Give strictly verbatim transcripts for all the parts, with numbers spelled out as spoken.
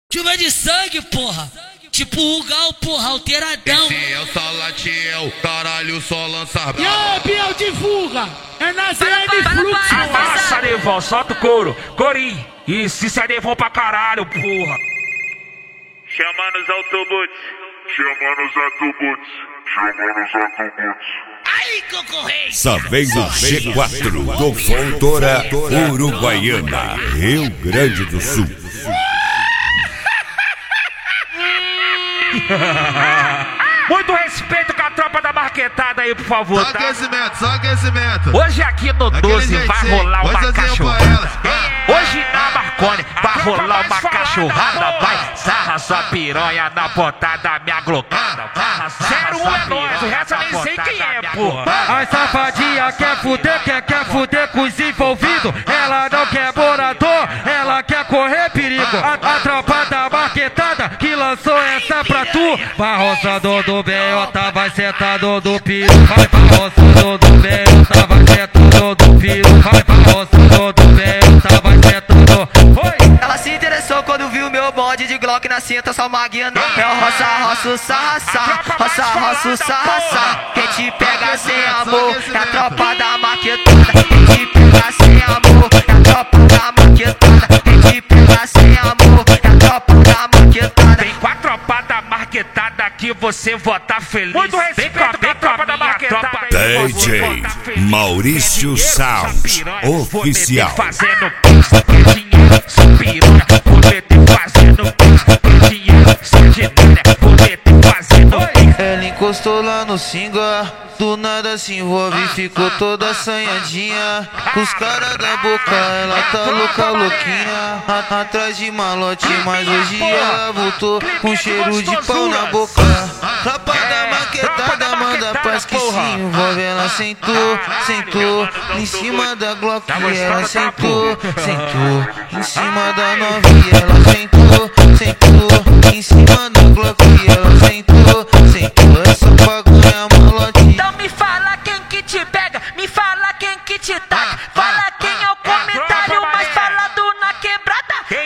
Chuva de sangue, porra. Tipo o Gal, porra, alteradão. Esse é o Salatiel, caralho, só lança brava. E aí, Biel de fuga? É na Z N Fluxo. Amassa, Nevão, solta o couro. Corim. Isso, isso é Nevão pra caralho, porra. Chama nos autobots. Chama nos autobots. Chama nos autobots. Aí, concorrente. Sabendo G quatro do Fontoura Uruguaiana, Rio Grande do Sul. Muito respeito com a tropa da marquetada aí, por favor, Só tá? aquecimento, só aquecimento. Hoje aqui no doze vai rolar uma cachorrada. Hoje na Marconi vai rolar uma cachorrada. Vai, sarra sua piranha na botada, minha glocada. zero um é nóis, o resto eu nem sei quem é, porra. As safadinha quer fuder, quer, quer fuder com os envolvidos. Ela não quer morador, ela quer correr perigo. A, a tropa da marquetada que lançou essa pra tu. Vai roçando do Beiota, vai sentado do piro. Vai pra roçando do Beiota, vai sentado do piro. Vai pra roçando do Beiota, vai sentado. Foi! Ela se interessou quando viu meu bonde de Glock na cinta, só maguinha no pé. Roça, roça, o sarra, sarra. Roça, roça, o sarra, sarra. Quem te pega sem amor é a tropa da marquetada. Quem te pega sem amor é a tropa da marquetada. Quem te pega sem amor é a tropa da marquetada. Vem com a tropa da marquetada que você vota feliz. Muito respeito com a, com a tropa da marquetada. D J Maurício Sounds Oficial. Fazendo pista, que dinheiro, sem piranha, vou meter fazendo pista, que dinheiro, sem dinheiro, vou meter fazendo pista. Ela encostou lá no singa, do nada se envolve e ficou toda assanhadinha. Os caras da boca, ela tá louca, louquinha. A, atrás de malote, mas hoje ela voltou com cheiro de pau na boca. Tropa da maquetada, manda paz que se envolve. Ela sentou, sentou em cima da Glock. Ela sentou, sentou em cima da novinha. Ela sentou, sentou em cima da Glock. Ela sentou, sentou essa bagulha malote. Então me fala quem que te pega, me fala quem que te taca. Fala quem é o comentário mais falado na quebrada. Quem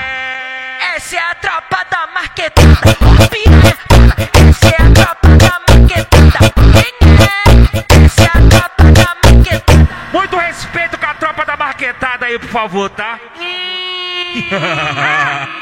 é? Essa é a tropa da marquetada. Ô piranha, fala, essa é a tropa da marquetada. Quem é? Essa é a tropa da marquetada. Muito respeito com a tropa da marquetada aí, por favor, tá?